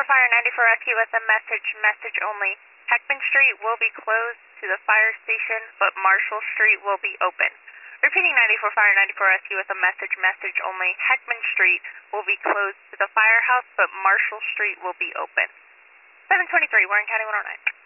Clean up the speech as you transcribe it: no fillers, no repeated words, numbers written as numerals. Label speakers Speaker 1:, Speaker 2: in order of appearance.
Speaker 1: Fire 94 Rescue with a message only. Heckman Street will be closed to the fire station, but Marshall Street will be open. Repeating 94 Fire 94 Rescue with a message only. Heckman Street will be closed to the firehouse, but Marshall Street will be open. 723, Warren County 109.